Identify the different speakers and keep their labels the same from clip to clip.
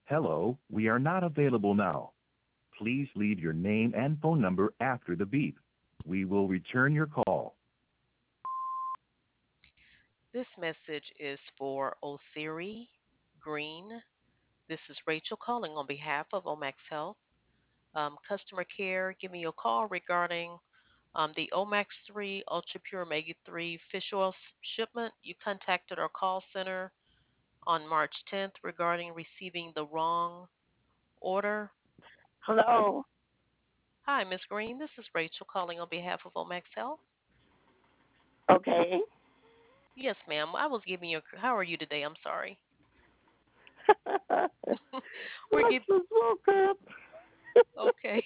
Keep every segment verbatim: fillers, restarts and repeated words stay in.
Speaker 1: Hello, we are not available now. Please leave your name and phone number after the beep. We will return your call.
Speaker 2: This message is for Othiri Green. This is Rachel calling on behalf of Omax Health. Um, customer care, give me a call regarding um, the Omax three Ultra Pure Omega three fish oil s- shipment. You contacted our call center on March tenth regarding receiving the wrong order.
Speaker 3: Hello.
Speaker 2: Hi, Miss Green. This is Rachel calling on behalf of Omax Health.
Speaker 3: Okay.
Speaker 2: Yes, ma'am. I was giving you. A, how are you today? I'm sorry.
Speaker 3: I
Speaker 2: We're giving.
Speaker 3: just woke up.
Speaker 2: Okay.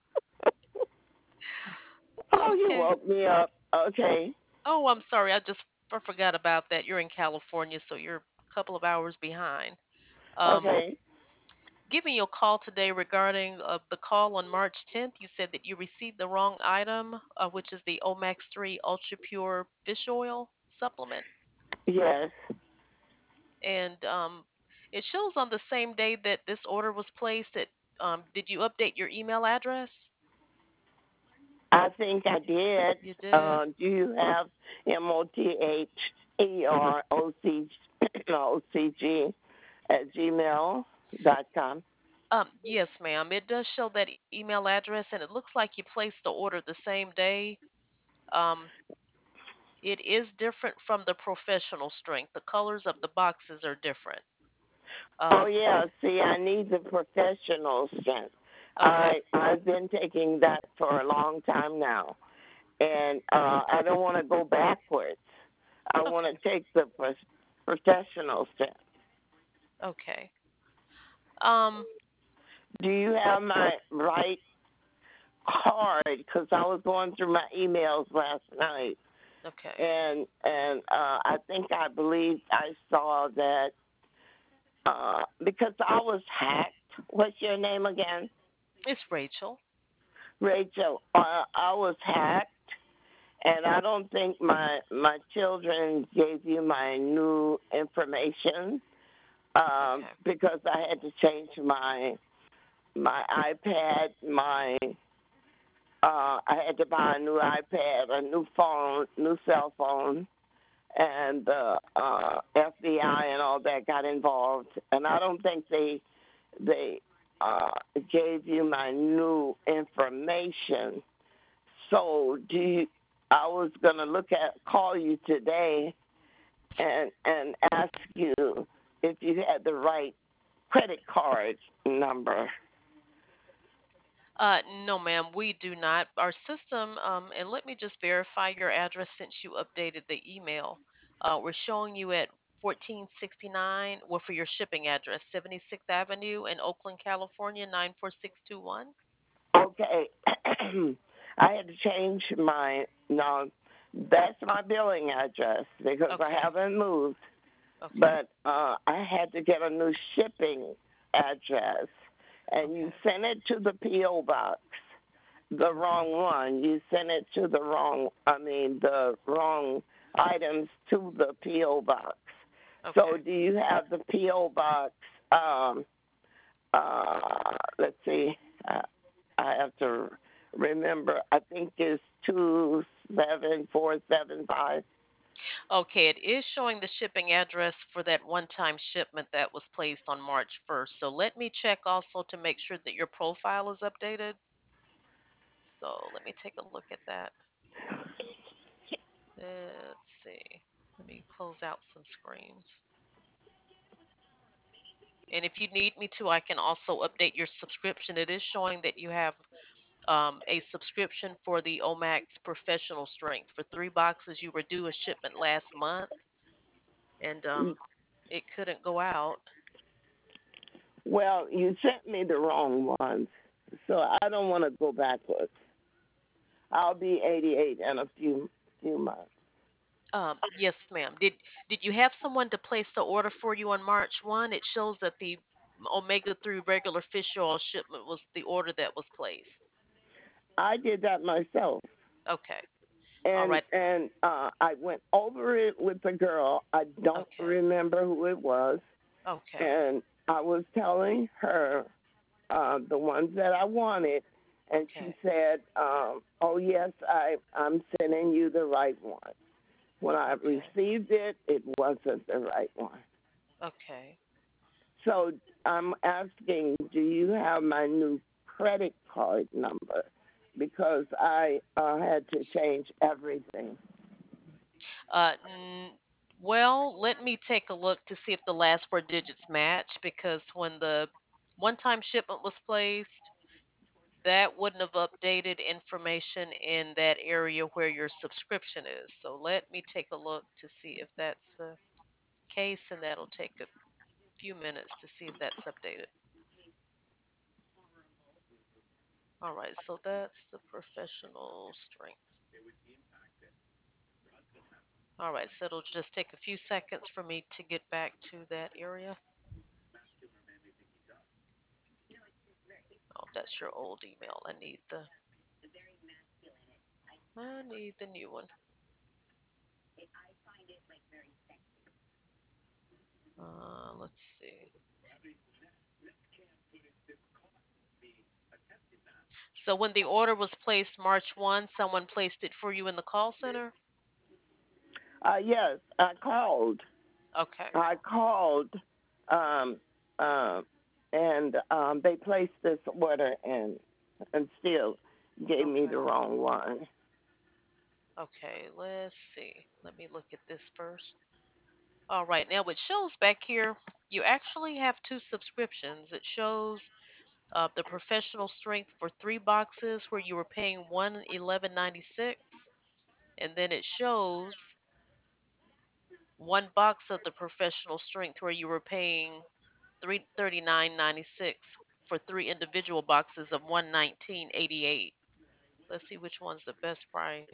Speaker 3: Oh, you
Speaker 2: Okay.
Speaker 3: woke me up. Okay.
Speaker 2: Oh, I'm sorry. I just I forgot about that. You're in California, so you're a couple of hours behind. Um,
Speaker 3: Okay.
Speaker 2: giving you a call today regarding uh, the call on March tenth. You said that you received the wrong item, uh, which is the Omax three Ultra Pure Fish Oil supplement.
Speaker 3: Yes.
Speaker 2: And um, it shows on the same day that this order was placed. That um, did you update your email address?
Speaker 3: I think I did.
Speaker 2: You did.
Speaker 3: Uh, do you have M O T H E R O C O C G at gmail dot com?
Speaker 2: Um, yes, ma'am. It does show that e- email address, and it looks like you placed the order the same day. Um, it is different from the professional strength. The colors of the boxes are different.
Speaker 3: Oh
Speaker 2: Um,
Speaker 3: yeah. See, I need the professional strength.
Speaker 2: okay,
Speaker 3: I I've been taking that for a long time now, and uh, I don't want to go backwards. I want
Speaker 2: okay,
Speaker 3: to take the pro- professional strength.
Speaker 2: okay. Um,
Speaker 3: Do you have my right card? Because I was going through my emails last night,
Speaker 2: okay.
Speaker 3: and and uh, I think I believe I saw that uh, because I was hacked. What's your name again?
Speaker 2: It's Rachel.
Speaker 3: Rachel. Uh, I was hacked, and I don't think my my children gave you my new information um,
Speaker 2: Okay,
Speaker 3: because I had to change my my iPad, my uh, I had to buy a new iPad, a new phone, new cell phone, and the uh, F B I and all that got involved. And I don't think they they uh, gave you my new information. So do you, I was gonna look at call you today and and ask you if you had the right credit card number.
Speaker 2: Uh, no, ma'am, we do not. Our system, um, and let me just verify your address since you updated the email. Uh, we're showing you at fourteen sixty-nine, well, for your shipping address, seventy-sixth Avenue in Oakland, California, nine four six two one.
Speaker 3: Okay. I had to change my no. That's my billing address because I
Speaker 2: Okay,
Speaker 3: haven't moved.
Speaker 2: okay,
Speaker 3: But uh, I had to get a new shipping address, and you
Speaker 2: okay,
Speaker 3: sent it to the P O box, the wrong one. You sent it to the wrong. I mean, the wrong items to the P O box. So,
Speaker 2: okay.
Speaker 3: do you have the P O box? Um, uh, let's see. Uh, I have to remember. I think it's two seven four seven five.
Speaker 2: Okay, it is showing the shipping address for that one-time shipment that was placed on March first. So let me check also to make sure that your profile is updated. So let me take a look at that. Let's see. Let me close out some screens. And if you need me to, I can also update your subscription. It is showing that you have um, a subscription for the Omax Professional Strength. For three boxes, you were due a shipment last month, and um, it couldn't go out.
Speaker 3: Well, you sent me the wrong ones, so I don't want to go backwards. I'll be eighty-eight in a few few months.
Speaker 2: Um, yes, ma'am. Did did you have someone to place the order for you on March first? It shows that the omega three regular fish oil shipment was the order that was placed.
Speaker 3: I did that myself,
Speaker 2: Okay. All
Speaker 3: and
Speaker 2: right.
Speaker 3: and uh, I went over it with the girl. I don't
Speaker 2: Okay.
Speaker 3: remember who it was,
Speaker 2: Okay.
Speaker 3: and I was telling her uh, the ones that I wanted, and she
Speaker 2: Okay.
Speaker 3: said, um, "Oh yes, I I'm sending you the right one." When I
Speaker 2: Okay.
Speaker 3: received it, it wasn't the right one.
Speaker 2: Okay.
Speaker 3: So I'm asking, do you have my new credit card number? Because I uh, had to change everything.
Speaker 2: Uh, n- well, let me take a look to see if the last four digits match because when the one-time shipment was placed, that wouldn't have updated information in that area where your subscription is. So let me take a look to see if that's the case, and that'll take a few minutes to see if that's updated. All right, so that's the professional strength. All right, so it'll just take a few seconds for me to get back to that area. Oh, that's your old email. I need the I need the new one. Uh, let's see. So when the order was placed March first, someone placed it for you in the call center?
Speaker 3: Uh, yes, I called.
Speaker 2: Okay.
Speaker 3: I called, um, uh, and um, they placed this order in, and still gave me
Speaker 2: Okay.
Speaker 3: the wrong one.
Speaker 2: Okay, let's see. Let me look at this first. All right, now it shows back here you actually have two subscriptions. It shows uh, the professional strength for three boxes where you were paying one eleven ninety six, and then it shows one box of the professional strength where you were paying three thirty nine ninety six for three individual boxes of one nineteen eighty eight. Let's see which one's the best price.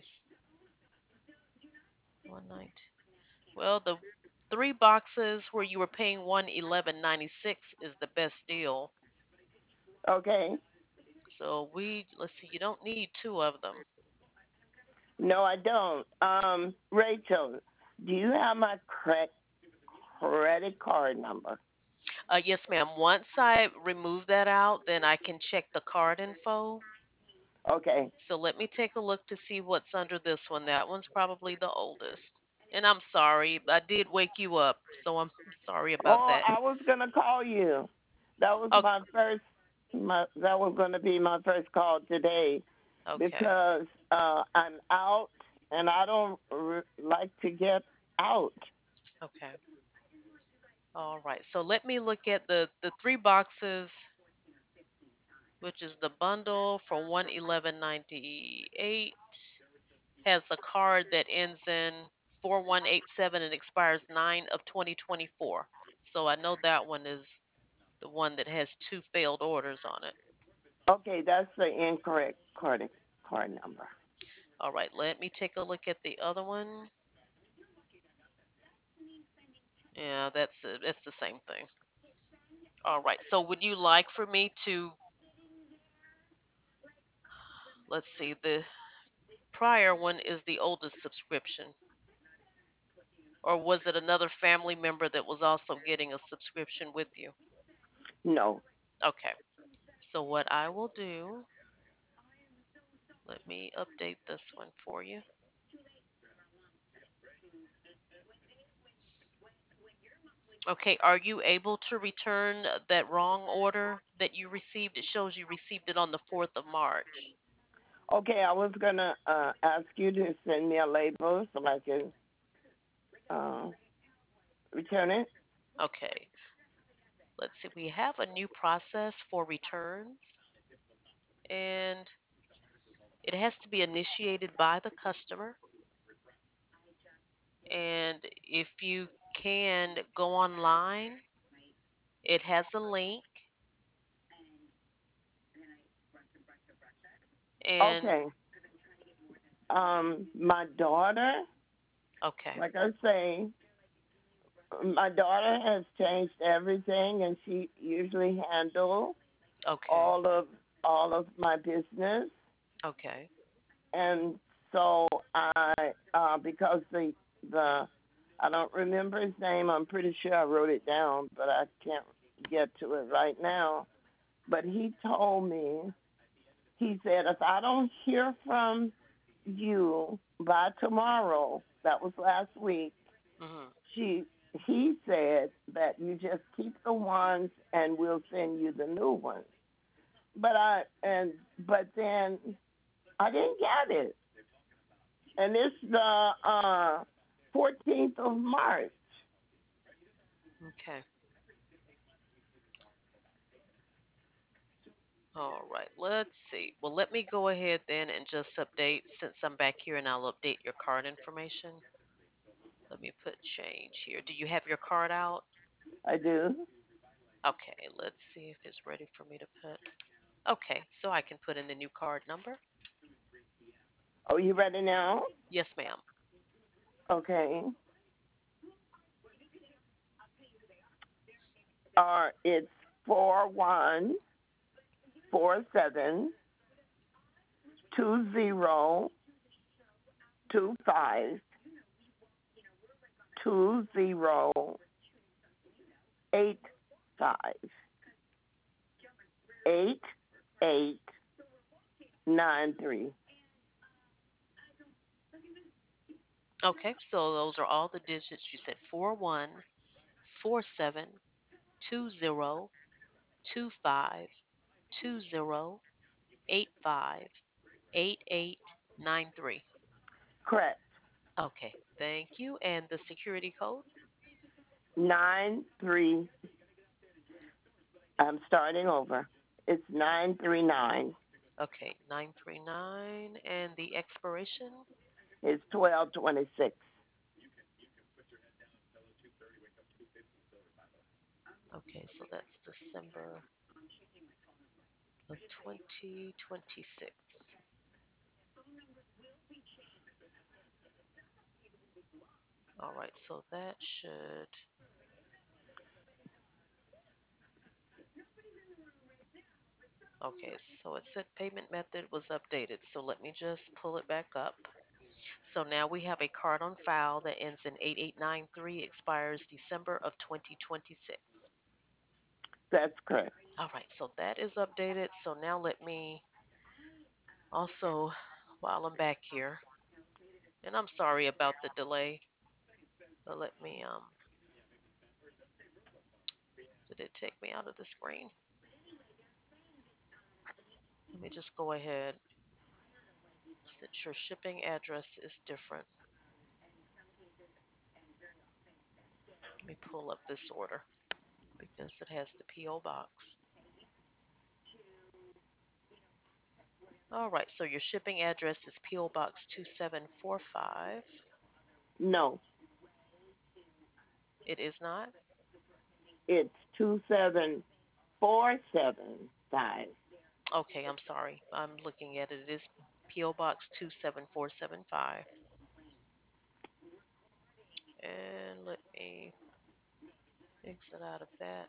Speaker 2: One nineteen. Well, the three boxes where you were paying one eleven ninety six is the best deal.
Speaker 3: Okay.
Speaker 2: So we let's see. You don't need two of them.
Speaker 3: No, I don't. Um, Rachel, do you have my correct credit card number?
Speaker 2: Uh, yes, ma'am. Once I remove that out, then I can check the card info.
Speaker 3: Okay.
Speaker 2: So let me take a look to see what's under this one. That one's probably the oldest. And I'm sorry, I did wake you up, so I'm sorry about
Speaker 3: Oh,
Speaker 2: that.
Speaker 3: I was gonna call you. That was
Speaker 2: Oh,
Speaker 3: my first. My that was gonna be my first call today
Speaker 2: okay,
Speaker 3: because uh, I'm out and I don't r- like to get out.
Speaker 2: okay. All right. So let me look at the the three boxes, which is the bundle for one eleven ninety eight. Has a card that ends in four one eight seven and expires nine of twenty twenty-four. So I know that one is the one that has two failed orders on it.
Speaker 3: Okay, that's the incorrect card card number.
Speaker 2: All right, let me take a look at the other one. Yeah, that's uh, that's the same thing. All right. So would you like for me to let's see, the prior one is the oldest subscription, or was it another family member that was also getting a subscription with you?
Speaker 3: No.
Speaker 2: Okay. So what I will do, let me update this one for you. Okay, are you able to return that wrong order that you received? It shows you received it on the fourth of March.
Speaker 3: Okay, I was gonna uh, ask you to send me a label so I can uh, return it.
Speaker 2: Okay, let's see. We have a new process for returns, and it has to be initiated by the customer. And if you can go online, it has a link. And
Speaker 3: Okay. Um, my daughter,
Speaker 2: okay,
Speaker 3: like I say, my daughter has changed everything, and she usually handles
Speaker 2: okay,
Speaker 3: all of all of my business.
Speaker 2: okay,
Speaker 3: And so I, uh, because the the I don't remember his name. I'm pretty sure I wrote it down, but I can't get to it right now. But he told me, he said, if I don't hear from you by tomorrow, that was last week,
Speaker 2: Mhm.
Speaker 3: she he said that you just keep the ones and we'll send you the new ones. But I and but then I didn't get it. And it's the uh fourteenth of March.
Speaker 2: Okay. All right. Let's see. Well, let me go ahead then and just update since I'm back here and I'll update your card information. Let me put change here. Do you have your card out?
Speaker 3: I do.
Speaker 2: Okay, let's see if it's ready for me to put. Okay, so I can put in the new card number.
Speaker 3: Oh, you ready now?
Speaker 2: Yes, ma'am.
Speaker 3: Okay. Uh, it's four one four seven two zero two five two zero eight five eight eight nine three.
Speaker 2: Okay, so those are all the digits. You said four one four seven two zero two five two zero eight five eight eight nine three.
Speaker 3: Correct.
Speaker 2: Okay, thank you. And the security code?
Speaker 3: Nine three. I'm starting over. It's nine three nine.
Speaker 2: Okay, nine three nine. And the expiration?
Speaker 3: It's twelve twenty six.
Speaker 2: Okay, so that's December of twenty twenty-six. All right, so that should. Okay, so it said payment method was updated. So let me just pull it back up. So now we have a card on file that ends in eight eight nine three, expires December of twenty twenty-six.
Speaker 3: That's correct.
Speaker 2: All right, so that is updated. So now let me also, while I'm back here, and I'm sorry about the delay, but let me, um, did it take me out of the screen? Let me just go ahead. Since your shipping address is different, let me pull up this order because it has the P O box. All right, so your shipping address is P O Box two seven four five.
Speaker 3: No,
Speaker 2: It is not?
Speaker 3: it's two seven four seven five.
Speaker 2: Okay, I'm sorry. I'm looking at it. It is P O Box two seven four seven five. And let me exit out of that.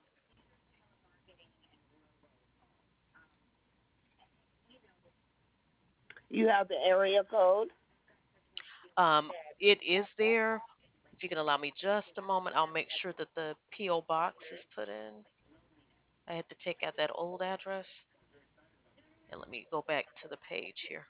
Speaker 3: You have the area code?
Speaker 2: Um, it is there. If you can allow me just a moment, I'll make sure that the P O box is put in. I had to take out that old address. And let me go back to the page here.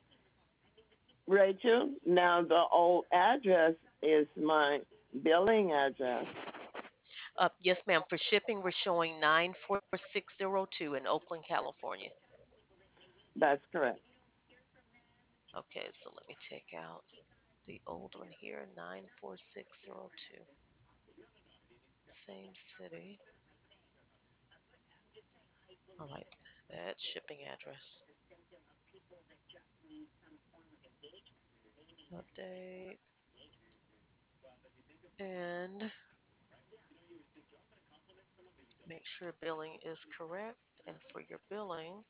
Speaker 3: Rachel, now the old address is my billing address.
Speaker 2: Uh, yes, ma'am. For shipping, we're showing nine four six zero two in Oakland, California.
Speaker 3: That's correct.
Speaker 2: Okay, so let me take out the old one here, nine four six zero two. Same city. All right, that's shipping address. Update. And make sure billing is correct. And for your billing,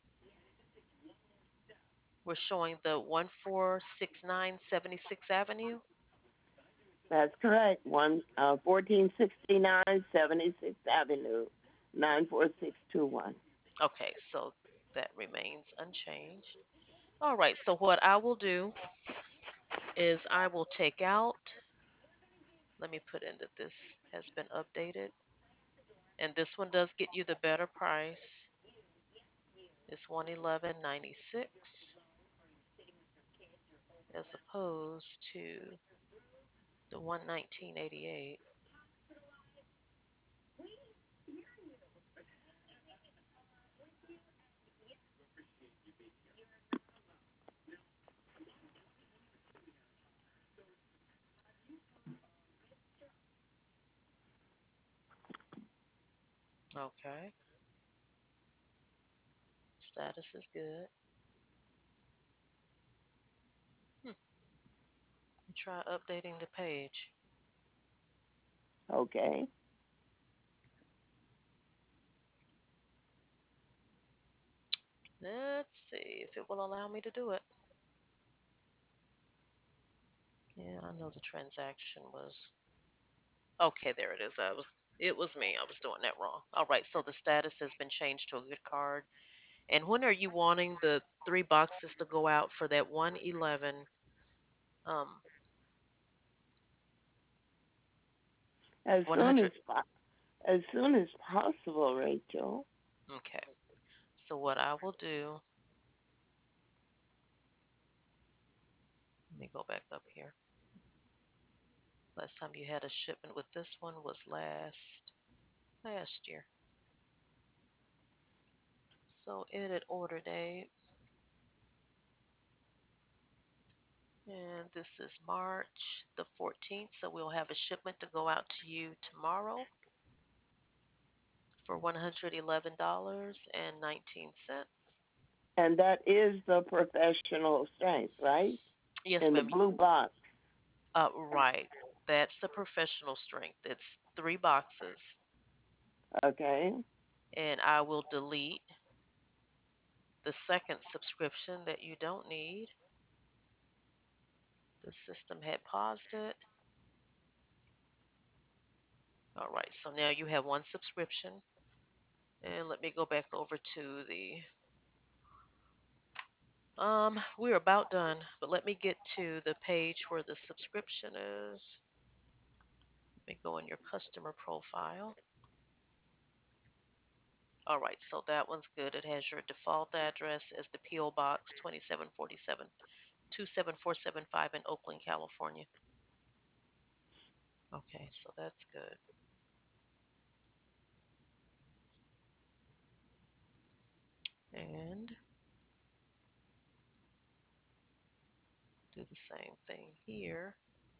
Speaker 2: we're showing the one four six nine seventy-sixth Avenue.
Speaker 3: That's correct. One uh, fourteen sixty nine seventy sixth Avenue, nine four six two one.
Speaker 2: Okay, so that remains unchanged. All right, so what I will do is I will take out, let me put in that this has been updated. And this one does get you the better price. It's one eleven ninety six as opposed to the one nineteen eighty eight. Okay, status is good. Hmm. Try updating the page.
Speaker 3: Okay.
Speaker 2: Let's see if it will allow me to do it. Yeah, I know the transaction was okay. There it is. I was. It was me. I was doing that wrong. All right. So the status has been changed to a good card. And when are you wanting the three boxes to go out for that one eleven? Um,
Speaker 3: As soon as
Speaker 2: one hundred.
Speaker 3: po- as soon as possible, Rachel.
Speaker 2: Okay. So what I will do, let me go back up here. Last time you had a shipment with this one was last last year. So edit order date, and this is March the fourteenth. So we'll have a shipment to go out to you tomorrow for one hundred eleven dollars and nineteen cents.
Speaker 3: And that is the professional strength, right?
Speaker 2: Yes,
Speaker 3: In the
Speaker 2: ma'am.
Speaker 3: blue box.
Speaker 2: Uh, right. That's the professional strength. It's three boxes,
Speaker 3: Okay.
Speaker 2: and I will delete the second subscription that you don't need. The system had paused it. All right, so now you have one subscription. And let me go back over to the um we're about done, but let me get to the page where the subscription is. Let me go in your customer profile. All right, so that one's good. It has your default address as the P O Box twenty-seven forty-seven two seven four seven five in Oakland, California. Okay, so that's good. And do the same thing here.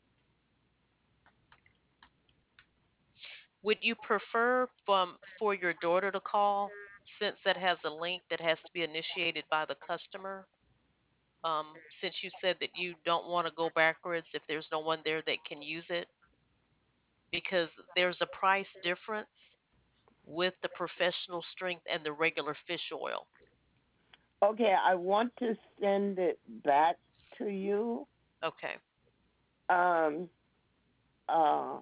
Speaker 2: Would you prefer from for your daughter to call since that has a link that has to be initiated by the customer? Um, since you said that you don't want to go backwards if there's no one there that can use it, because there's a price difference with the professional strength and the regular fish oil.
Speaker 3: Okay, I want to send it back to you.
Speaker 2: Okay.
Speaker 3: Um, uh,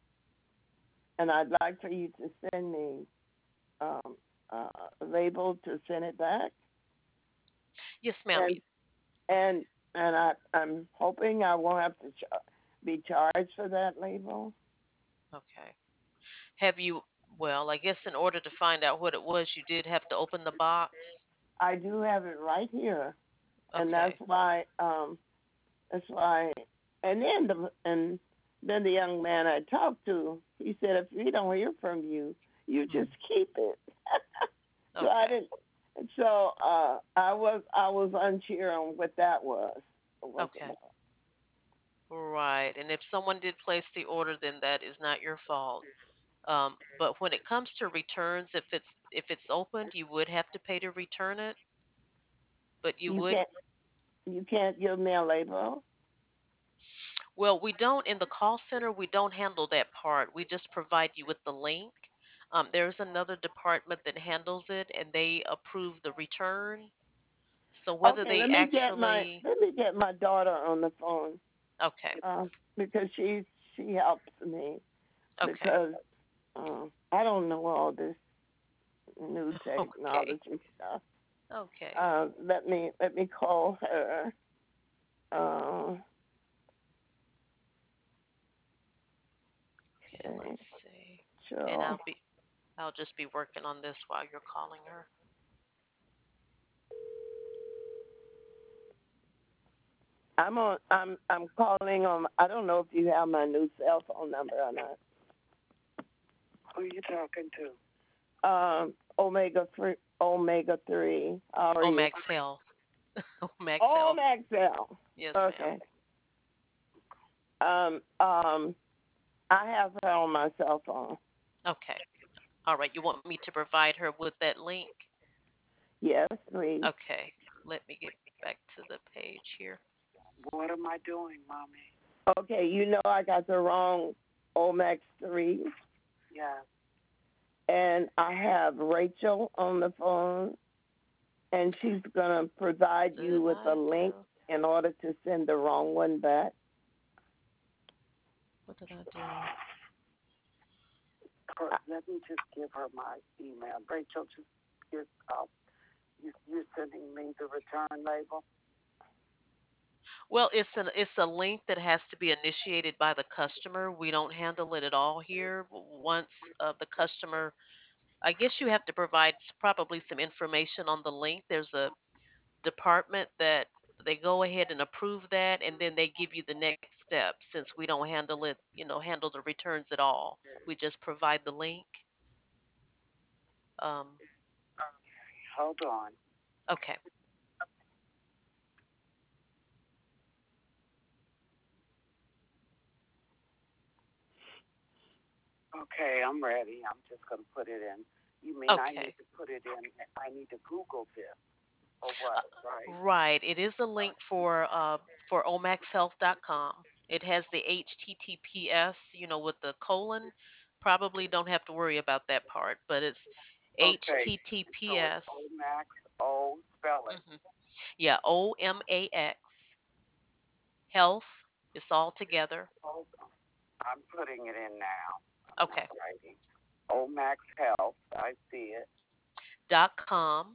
Speaker 3: and I'd like for you to send me um, uh, a label to send it back.
Speaker 2: Yes, ma'am.
Speaker 3: And and and I I'm hoping I won't have to ch- be charged for that label.
Speaker 2: Okay. Have you, well, I guess in order to find out what it was, you did have to open the box.
Speaker 3: I do have it right here, and that's
Speaker 2: Okay.
Speaker 3: why um that's why. And then the and then the young man I talked to, he said, if we don't hear from you, you
Speaker 2: Hmm.
Speaker 3: just keep it. So I
Speaker 2: Okay.
Speaker 3: didn't. So uh, I was I was unsure on what that was. Was
Speaker 2: Okay.
Speaker 3: about.
Speaker 2: Right. And if someone did place the order, then that is not your fault. Um, but when it comes to returns, if it's if it's opened, you would have to pay to return it. But you
Speaker 3: You
Speaker 2: would,
Speaker 3: can't you can't give me a label.
Speaker 2: well, we don't in the call center, we don't handle that part. We just provide you with the link. Um, there's another department that handles it and they approve the return. So whether
Speaker 3: Okay,
Speaker 2: they
Speaker 3: let me get my
Speaker 2: actually,
Speaker 3: let me get my daughter on the phone
Speaker 2: okay,
Speaker 3: uh, because she she helps me
Speaker 2: okay,
Speaker 3: because uh, I don't know all this new
Speaker 2: okay,
Speaker 3: technology stuff.
Speaker 2: okay.
Speaker 3: Uh, let me let me call her. Uh,
Speaker 2: Okay, let's
Speaker 3: okay,
Speaker 2: see. And
Speaker 3: so
Speaker 2: I'll be I'll just be working on this while you're calling her.
Speaker 3: I'm on. I'm I'm calling on. I don't know if you have my new cell phone number or not.
Speaker 4: Who are you talking to?
Speaker 3: Um, Omega three. Omega three. How are you?
Speaker 2: Omax Health. Omax
Speaker 3: Oh,
Speaker 2: Health.
Speaker 3: Maxell.
Speaker 2: Yes, ma'am.
Speaker 3: Okay. Um. Um. I have her on my cell phone.
Speaker 2: Okay. All right. You want me to provide her with that link?
Speaker 3: Yes, please.
Speaker 2: Okay. Let me get back to the page here.
Speaker 4: What am I doing, mommy?
Speaker 3: Okay. You know I got the wrong Omax three,
Speaker 4: Yeah.
Speaker 3: and I have Rachel on the phone, and she's gonna provide you
Speaker 2: Did
Speaker 3: with a
Speaker 2: I
Speaker 3: link
Speaker 2: do?
Speaker 3: in order to send the wrong one back.
Speaker 2: What did I do?
Speaker 4: Let me just give her my email. Rachel, just give up. You, you're sending me the return label?
Speaker 2: Well, it's an it's a link that has to be initiated by the customer. We don't handle it at all here. Once uh, the customer, I guess you have to provide s- probably some information on the link. There's a department that they go ahead and approve that, and then they give you the next step. Since we don't handle it, you know, handle the returns at all. We just provide the link. Um,
Speaker 4: Hold on.
Speaker 2: okay.
Speaker 4: Okay, I'm ready. I'm just going to put it in. You mean I need
Speaker 2: Okay.
Speaker 4: to put it in? I need to Google this or
Speaker 2: Uh,
Speaker 4: what, right?
Speaker 2: right. It is a link for uh, for omax health dot com. It has the H T T P S, you know, with the colon. Probably don't have to worry about that part, but it's
Speaker 4: Okay, so it's
Speaker 2: H T T P S.
Speaker 4: O Max O, spell it.
Speaker 2: Hmm. Yeah, O M A X health. It's all together.
Speaker 4: Hold on. I'm putting it in now. I'm not
Speaker 2: Okay.
Speaker 4: writing. O Max Health, I see it.
Speaker 2: Dot com,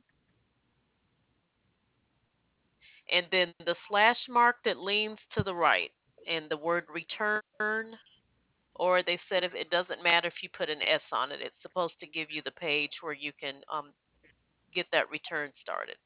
Speaker 2: and then the slash mark that leans to the right, and the word return. Or they said if it doesn't matter if you put an S on it, it's supposed to give you the page where you can um, get that return started.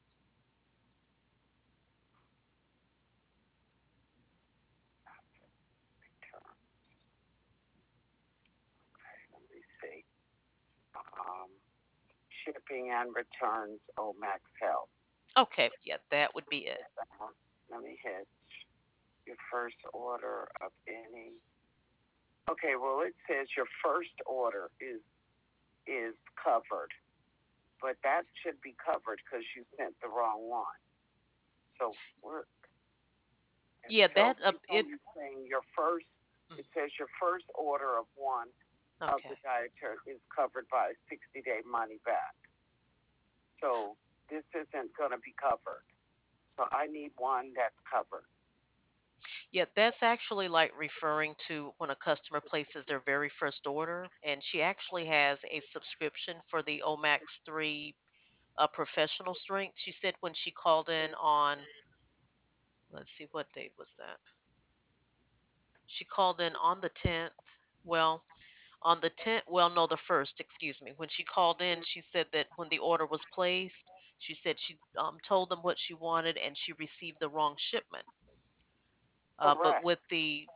Speaker 4: Let me see. Um, shipping and returns, O Max Health.
Speaker 2: Okay, yeah, that would be it.
Speaker 4: Uh, Let me hit your first order of any. Okay, well it says your first order is is covered, but that should be covered because you sent the wrong one. So we're
Speaker 2: Yeah,
Speaker 4: so
Speaker 2: that uh,
Speaker 4: it's
Speaker 2: it.
Speaker 4: only saying your first.
Speaker 2: Mm,
Speaker 4: It says your first order of one of the
Speaker 2: okay.
Speaker 4: dietary is covered by a sixty day money back. So this isn't going to be covered. So I need one that's covered.
Speaker 2: Yeah, that's actually like referring to when a customer places their very first order, and she actually has a subscription for the Omax three uh, professional strength. She said when she called in on, let's see, what date was that? She called in on the tenth. Well, on the tenth, well, no, the first, excuse me. When she called in, she said that when the order was placed, she said she um, told them what she wanted and she received the wrong shipment. Uh, but
Speaker 4: Correct.
Speaker 2: with the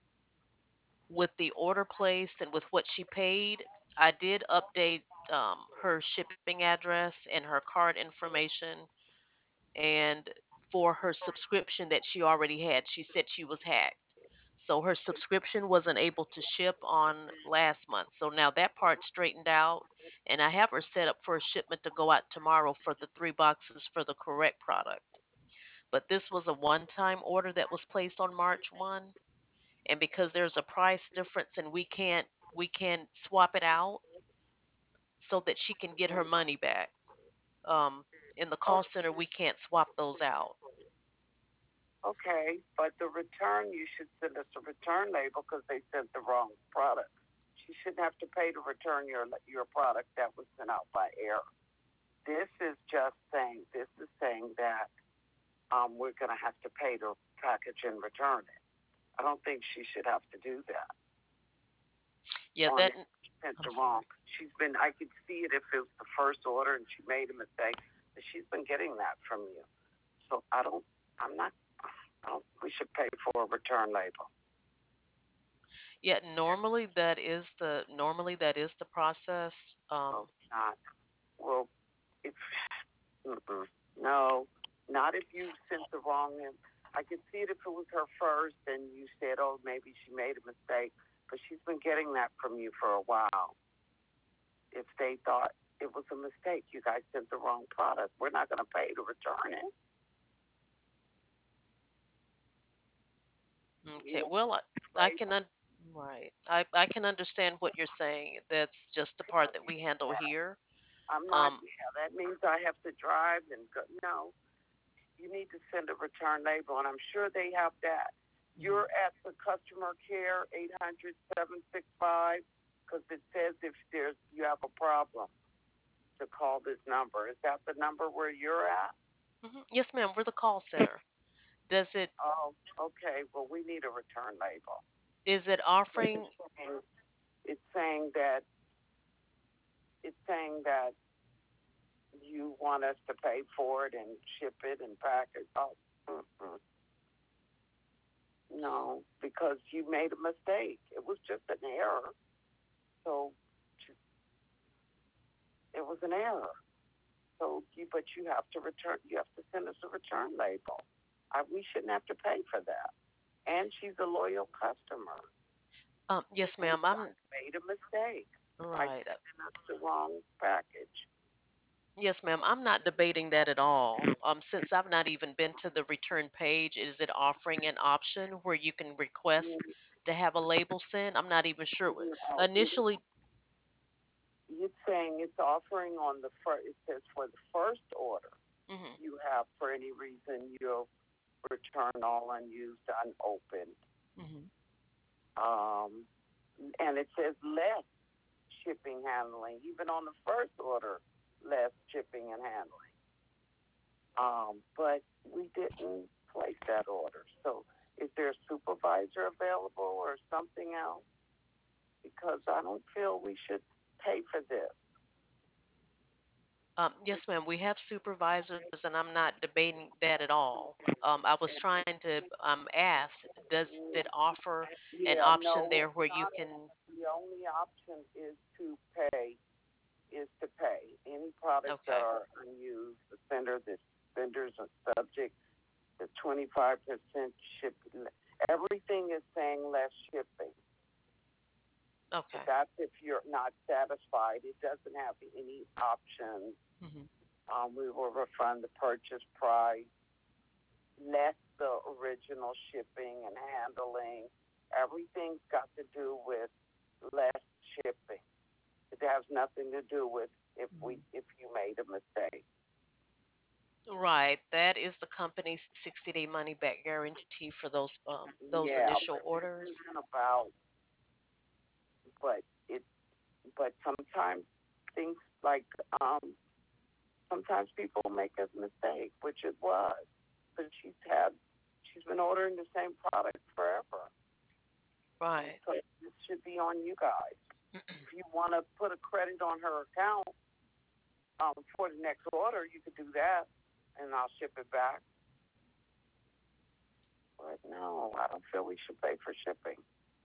Speaker 2: with the order placed and with what she paid, I did update um, her shipping address and her card information. And for her subscription that she already had, she said she was hacked. So her subscription wasn't able to ship on last month. So now that part's straightened out. And I have her set up for a shipment to go out tomorrow for the three boxes for the correct product. But this was a one time order that was placed on March first. And because there's a price difference and we can't we can swap it out so that she can get her money back. Um, in the call center, we can't swap those out.
Speaker 4: Okay, but the return, you should send us a return label because they sent the wrong product. She shouldn't have to pay to return your your product that was sent out by error. This is just saying this is saying that um, we're going to have to pay to package and return it. I don't think she should have to do that.
Speaker 2: Yeah,
Speaker 4: On
Speaker 2: that.
Speaker 4: sent
Speaker 2: I'm
Speaker 4: the
Speaker 2: sorry.
Speaker 4: wrong. She's been. I could see it if it was the first order and she made a mistake, but she's been getting that from you. So I don't. I'm not. I don't. We should pay for a return label.
Speaker 2: Yeah, normally that is the normally that is the process.
Speaker 4: Oh,
Speaker 2: Um,
Speaker 4: not. Well, if mm-mm. No, not if you sent the wrong. In. I could see it if it was her first and you said, oh, maybe she made a mistake, but she's been getting that from you for a while. If they thought it was a mistake, you guys sent the wrong product. We're not going to pay to return it. You
Speaker 2: okay.
Speaker 4: want
Speaker 2: Well, I,
Speaker 4: a
Speaker 2: I can
Speaker 4: label?
Speaker 2: un- right. I I can understand what you're saying. That's just the part that we handle here.
Speaker 4: I'm not.
Speaker 2: Um,
Speaker 4: Yeah, that means I have to drive and go. No, you need to send a return label, and I'm sure they have that.
Speaker 2: mhm.
Speaker 4: You're at the customer care eight hundred seven six five because it says if there's you have a problem to call this number. Is that the number where you're at?
Speaker 2: Mhm. Yes, ma'am. We're the call center. Does it
Speaker 4: Oh, okay. Well, we need a return label.
Speaker 2: is it offering?
Speaker 4: It's saying, it's saying that it's saying that you want us to pay for it and ship it and pack it. Oh, mm-mm. No, because you made a mistake. It was just an error. So it was an error. So, you, but you have to return. You have to send us a return label. I, we shouldn't have to pay for that. And she's a loyal customer.
Speaker 2: Um, yes,
Speaker 4: And
Speaker 2: ma'am.
Speaker 4: you
Speaker 2: I'm
Speaker 4: guys made a mistake by
Speaker 2: right. uh,
Speaker 4: sending us the wrong package.
Speaker 2: Yes, ma'am. I'm not debating that at all. Um, since I've not even been to the return page, is it offering an option where you can request
Speaker 4: You,
Speaker 2: to have a label sent? I'm not even sure.
Speaker 4: you know,
Speaker 2: Initially,
Speaker 4: it's saying it's offering on the first. It says for the first order,
Speaker 2: hmm
Speaker 4: you have for any reason you'll return all unused, unopened.
Speaker 2: hmm
Speaker 4: Um, and it says less shipping handling, even on the first order, less shipping and handling. Um, but we didn't place that order. So is there a supervisor available or something else? Because I don't feel we should pay for this.
Speaker 2: um, yes, ma'am. We have supervisors, and I'm not debating that at all. Um, I was trying to um, ask, does it offer an
Speaker 4: Yeah,
Speaker 2: option
Speaker 4: no,
Speaker 2: there where you
Speaker 4: not
Speaker 2: can?
Speaker 4: the only option is to pay is to pay any products that
Speaker 2: Okay,
Speaker 4: are unused. The sender, the vendors are subject to twenty-five percent shipping. Everything is saying less shipping. But
Speaker 2: okay.
Speaker 4: that's if you're not satisfied. It doesn't have any options.
Speaker 2: hmm
Speaker 4: Um, we will refund the purchase price, less the original shipping and handling. Everything's got to do with less shipping. It has nothing to do with if we
Speaker 2: hmm
Speaker 4: if you made a mistake.
Speaker 2: Right. That is the company's sixty day money back guarantee for those um, those
Speaker 4: Yeah,
Speaker 2: initial
Speaker 4: but this
Speaker 2: orders.
Speaker 4: isn't about. But it. But sometimes things like um, sometimes people make a mistake, which it was. But she's had. She's been ordering the same product forever, and
Speaker 2: Right.
Speaker 4: so this should be on you guys. If you want to put a credit on her account um, for the next order, you could do that, and I'll ship it back. But no, I don't feel we should pay for shipping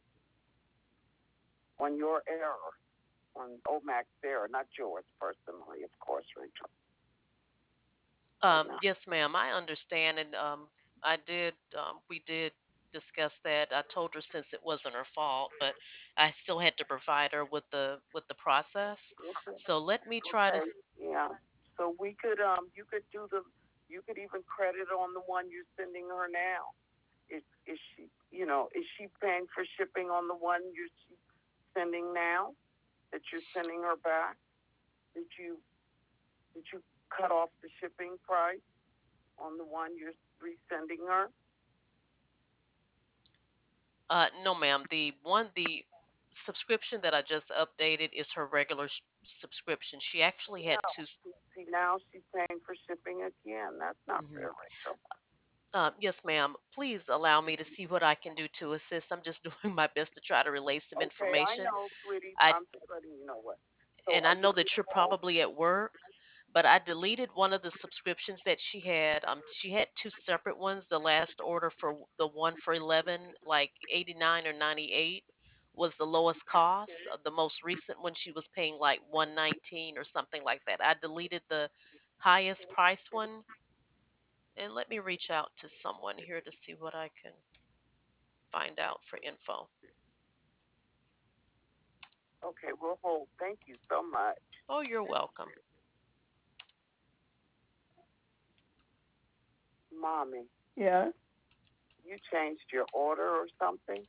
Speaker 4: on your error, on Omac's error, not yours personally, of course, Rachel. But
Speaker 2: Um,
Speaker 4: no,
Speaker 2: yes, ma'am. I understand, and um, I did. Um, we did discuss that. I told her since it wasn't her fault, but I still had to provide her with the with the process.
Speaker 4: okay,
Speaker 2: So let me try to.
Speaker 4: okay, yeah. So we could, um, you could do the, you could even credit on the one you're sending her now. Is is she, you know, is she paying for shipping on the one you're sending now that you're sending her back? Did you did you cut off the shipping price on the one you're resending her?
Speaker 2: Uh, no, ma'am. The one the subscription that I just updated is her regular sh- subscription. She actually
Speaker 4: No.
Speaker 2: had two.
Speaker 4: See, now she's paying for shipping again. That's not
Speaker 2: Mhm.
Speaker 4: fair, Rachel.
Speaker 2: Um, yes, ma'am. Please allow me to see what I can do to assist. I'm just doing my best to try to relay some
Speaker 4: Okay, I
Speaker 2: information.
Speaker 4: know, sweetie.
Speaker 2: I
Speaker 4: I'm just letting you know what. So
Speaker 2: and
Speaker 4: are
Speaker 2: I
Speaker 4: you
Speaker 2: know
Speaker 4: gonna
Speaker 2: that you're
Speaker 4: call?
Speaker 2: probably at work, but I deleted one of the subscriptions that she had. Um, she had two separate ones. The last order for the one for eleven, like eighty-nine or ninety-eight, was the lowest cost. Uh, The most recent one, she was paying like one nineteen or something like that. I deleted the highest price one, and let me reach out to someone here to see what I can find out for info.
Speaker 4: Okay, we'll hold. Thank you so much,
Speaker 2: Oh, you're welcome.
Speaker 4: mommy.
Speaker 3: Yes,
Speaker 4: You changed your order or something?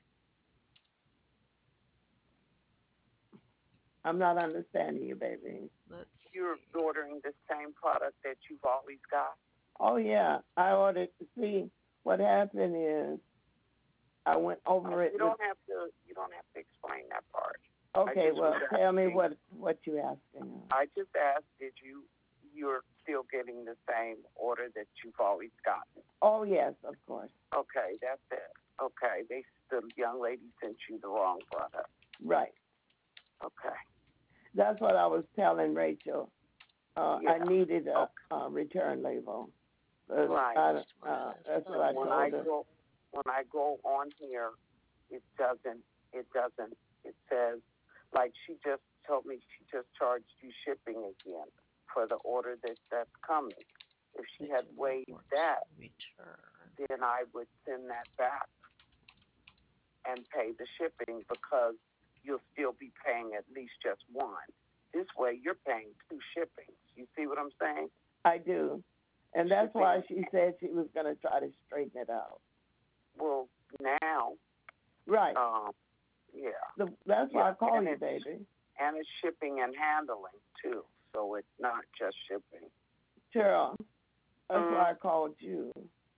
Speaker 3: I'm not understanding you, baby.
Speaker 2: Let's
Speaker 4: You're
Speaker 2: see.
Speaker 4: ordering the same product that you've always got?
Speaker 3: Oh yeah, I ordered. See, what happened is I went
Speaker 4: Uh,
Speaker 3: over it
Speaker 4: you
Speaker 3: with.
Speaker 4: don't have to. You don't have to explain that part. I
Speaker 3: Okay,
Speaker 4: just was
Speaker 3: well, tell me
Speaker 4: asking.
Speaker 3: what what you asking.
Speaker 4: I just asked, did you? You're still getting the same order that you've always gotten?
Speaker 3: Oh yes, of course.
Speaker 4: Okay, that's it. Okay, they the young lady sent you the wrong product.
Speaker 3: Right.
Speaker 4: Okay.
Speaker 3: That's what I was telling Rachel. Uh, I
Speaker 4: Yeah.
Speaker 3: needed a,
Speaker 4: Okay.
Speaker 3: a return label. 'Cause
Speaker 4: Right.
Speaker 3: I, uh,
Speaker 2: Customer
Speaker 3: that's what
Speaker 2: list.
Speaker 3: I
Speaker 4: When I
Speaker 3: told her.
Speaker 4: go when I go on here, it doesn't it doesn't it says like she just told me she just charged you shipping again for the order that that's coming. If she
Speaker 2: They
Speaker 4: had
Speaker 2: do not
Speaker 4: waived
Speaker 2: want
Speaker 4: that,
Speaker 2: to return.
Speaker 4: then I would send that back and pay the shipping because you'll still be paying at least just one. This way you're paying two shippings. You see what I'm saying?
Speaker 3: I do, and that's why
Speaker 4: Shipping
Speaker 3: she said she was going to try to straighten it out.
Speaker 4: well now,
Speaker 3: Right.
Speaker 4: um, yeah.
Speaker 3: The, that's why
Speaker 4: Yeah.
Speaker 3: I call
Speaker 4: And
Speaker 3: you,
Speaker 4: it's
Speaker 3: baby.
Speaker 4: and it's shipping and handling too. So it's not just shipping.
Speaker 3: Sure. That's
Speaker 4: Mm,
Speaker 3: why I called you.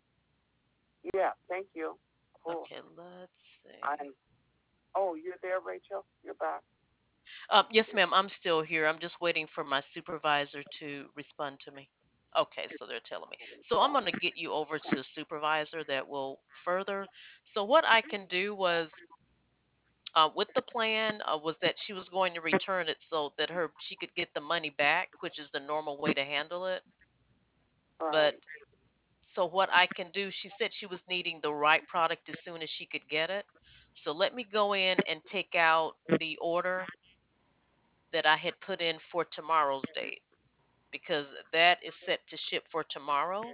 Speaker 4: yeah, thank you. Cool.
Speaker 2: Okay, let's see.
Speaker 4: I'm oh, you're there, Rachel? You're back.
Speaker 2: Um, yes, ma'am, I'm still here. I'm just waiting for my supervisor to respond to me. Okay, so they're telling me. So I'm going to get you over to a supervisor that will further. So what I can do was, uh, with the plan, uh, was that she was going to return it so that her she could get the money back, which is the normal way to handle it. But
Speaker 4: Right.
Speaker 2: so what I can do, she said she was needing the right product as soon as she could get it. So let me go in and take out the order that I had put in for tomorrow's date because that is set to ship for tomorrow.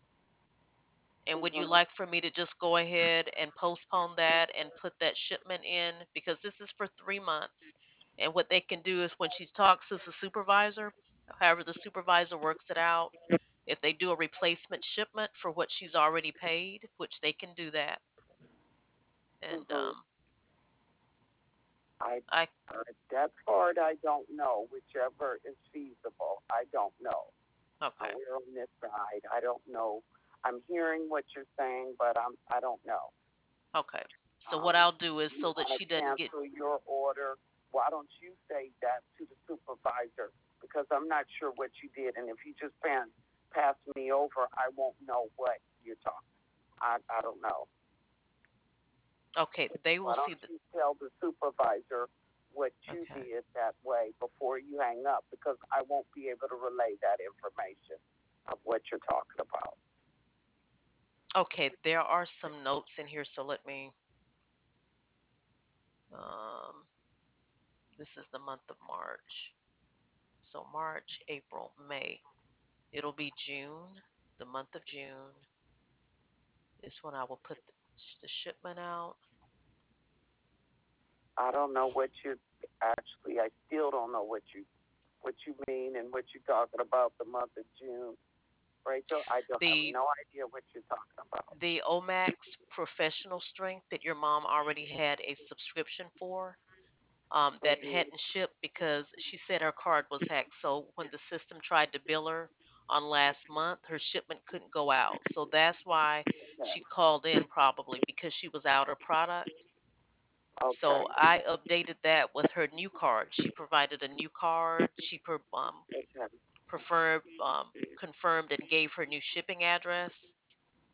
Speaker 2: And would you
Speaker 4: Mhm.
Speaker 2: like for me to just go ahead and postpone that and put that shipment in? Because this is for three months. And what they can do is when she talks to the supervisor, however the supervisor works it out, if they do a replacement shipment for what she's already paid, which they can do that. And
Speaker 4: Mhm.
Speaker 2: um,
Speaker 4: I,
Speaker 2: I,
Speaker 4: I that part I don't know. Whichever is feasible, I don't know. Uh,
Speaker 2: okay,
Speaker 4: we're on this side. I don't know. I'm hearing what you're saying, but I'm I don't know.
Speaker 2: okay. So what
Speaker 4: Um,
Speaker 2: I'll do is
Speaker 4: you
Speaker 2: so that
Speaker 4: want to
Speaker 2: she doesn't get,
Speaker 4: cancel your order? Why don't you say that to the supervisor? Because I'm not sure what you did, and if you just pan, pass me over, I won't know what you're talking. I I don't know.
Speaker 2: okay, they will
Speaker 4: Why
Speaker 2: see
Speaker 4: don't
Speaker 2: the,
Speaker 4: you tell the supervisor what you
Speaker 2: okay.
Speaker 4: did that way before you hang up? Because I won't be able to relay that information of what you're talking about.
Speaker 2: Okay, there are some notes in here, so let me, um, this is the month of March. So March, April, May. It'll be June. The month of June is when I will put the, the shipment out.
Speaker 4: I don't know what you actually. I still don't know what you what you mean and what you're talking about. The month of June, Rachel. I don't have
Speaker 2: The
Speaker 4: no idea what you're talking about.
Speaker 2: the Omax Professional Strength that your mom already had a subscription for, um, that
Speaker 4: Mm-hmm.
Speaker 2: hadn't shipped because she said her card was hacked. So when the system tried to bill her on last month, her shipment couldn't go out. So that's why she
Speaker 4: Okay.
Speaker 2: called in probably because she was out of product.
Speaker 4: Okay.
Speaker 2: So I updated that with her new card. She provided a new card. She per, um,
Speaker 4: Okay.
Speaker 2: preferred, um, confirmed and gave her new shipping address.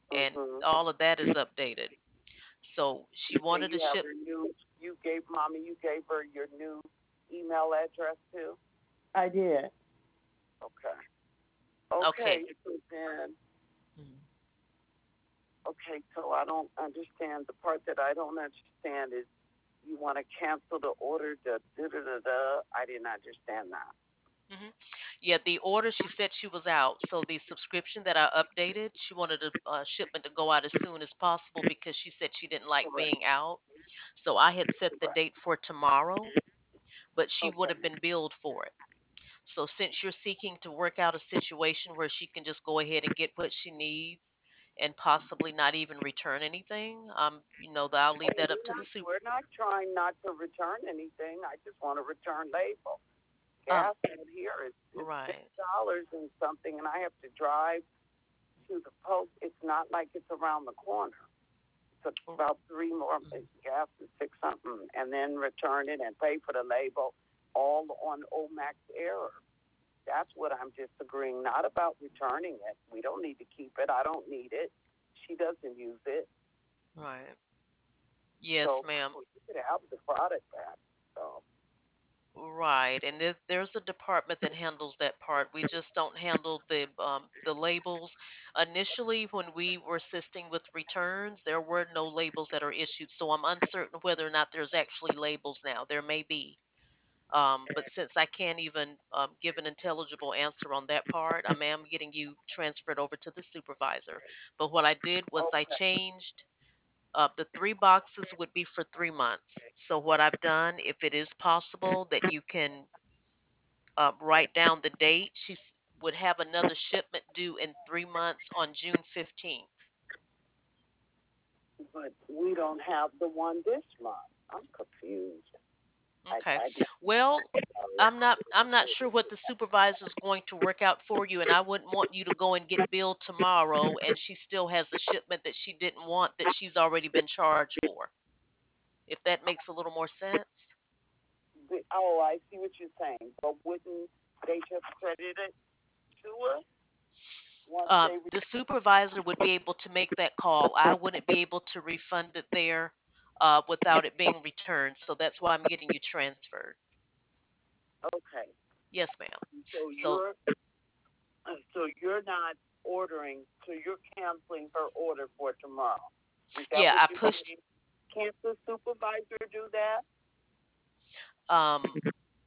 Speaker 2: and
Speaker 4: Mhm.
Speaker 2: all of that is updated. So she
Speaker 4: And
Speaker 2: wanted to
Speaker 4: you have
Speaker 2: ship.
Speaker 4: her new. You gave mommy. You gave her your new email address too.
Speaker 3: I did.
Speaker 4: Okay.
Speaker 2: Okay.
Speaker 4: Okay. So then,
Speaker 2: Mhm.
Speaker 4: okay. So I don't understand the part that I don't understand is you want to cancel the order. Da da da da da. I didn't understand that.
Speaker 2: Mhm. Yeah, the order she said she was out. So the subscription that I updated, she wanted a uh, shipment to go out as soon as possible because she said she didn't like
Speaker 4: Correct.
Speaker 2: being out. So I had set the
Speaker 4: Correct.
Speaker 2: date for tomorrow, but she would
Speaker 4: Okay.
Speaker 2: have been billed for it. So since you're seeking to work out a situation where she can just go ahead and get what she needs and possibly not even return anything, um, you know, that I'll leave
Speaker 4: Oh,
Speaker 2: that up
Speaker 4: we're
Speaker 2: to
Speaker 4: not.
Speaker 2: the super.
Speaker 4: We're not trying not to return anything. I just want a return label.
Speaker 2: Um,
Speaker 4: Gas out here is is six
Speaker 2: right.
Speaker 4: dollars and something, and I have to drive to the post. It's not like it's around the corner. It's about three more. Gas is six something, and then return it and pay for the label, all on Omax error. That's what I'm disagreeing. Not about returning it. We don't need to keep it. I don't need it. She doesn't use it,
Speaker 2: Right. Yes,
Speaker 4: so
Speaker 2: ma'am.
Speaker 4: you could have the product back. So
Speaker 2: Right, and there's there's a department that handles that part. We just don't handle the um, the labels. Initially, when we were assisting with returns, there were no labels that are issued, so I'm uncertain whether or not there's actually labels now. There may be, um, but since I can't even um, give an intelligible answer on that part, I am getting you transferred over to the supervisor. But what I did was I
Speaker 4: okay,
Speaker 2: changed uh, the three boxes would be for three months. So what I've done, if it is possible that you can uh, write down the date, she s- would have another shipment due in three months on June fifteenth.
Speaker 4: but we don't have the one this month. I'm confused. I
Speaker 2: Okay.
Speaker 4: I did.
Speaker 2: Well, I'm not I'm not sure what the supervisor is going to work out for you, and I wouldn't want you to go and get billed tomorrow and she still has a shipment that she didn't want that she's already been charged for. If that makes a little more sense.
Speaker 4: Oh, I see what you're saying. But wouldn't they just credit it to us once
Speaker 2: Um,
Speaker 4: they?
Speaker 2: the supervisor would be able to make that call. I wouldn't be able to refund it there uh, without it being returned. So that's why I'm getting you transferred.
Speaker 4: Okay,
Speaker 2: Yes, ma'am.
Speaker 4: so
Speaker 2: So
Speaker 4: you're uh, so you're not ordering. So you're canceling her order for tomorrow. Is that
Speaker 2: yeah,
Speaker 4: what
Speaker 2: I
Speaker 4: you're
Speaker 2: pushed.
Speaker 4: saying? Can't the supervisor do that?
Speaker 2: Um,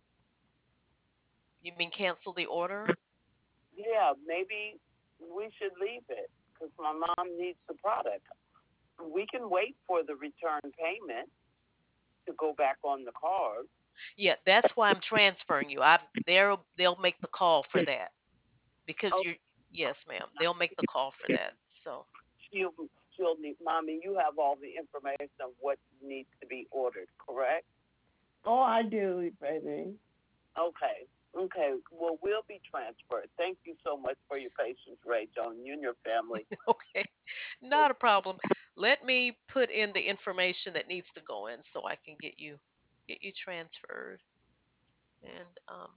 Speaker 2: you mean cancel the order?
Speaker 4: Yeah, maybe we should leave it because my mom needs the product. We can wait for the return payment to go back on the card.
Speaker 2: Yeah, that's why I'm transferring you. I they'll they'll make the call for that because
Speaker 4: Oh,
Speaker 2: you're. Yes, ma'am. They'll make the call for that. So
Speaker 4: she'll, she'll need, mommy, you have all the information of what needs to be ordered, correct?
Speaker 3: Oh, I do, baby.
Speaker 4: Okay. Okay. Well, we'll be transferred. Thank you so much for your patience, Rachel, and you and your family.
Speaker 2: okay, not a problem. Let me put in the information that needs to go in so I can get you get you transferred. And um,